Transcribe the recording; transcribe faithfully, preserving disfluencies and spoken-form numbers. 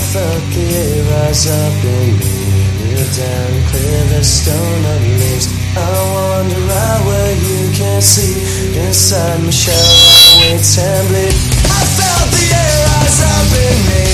felt the air rise up in me, kneel down, clear the stone of leaves. I wander out where you can't see, inside my shell I wait and bleed. I felt the air rise up in me.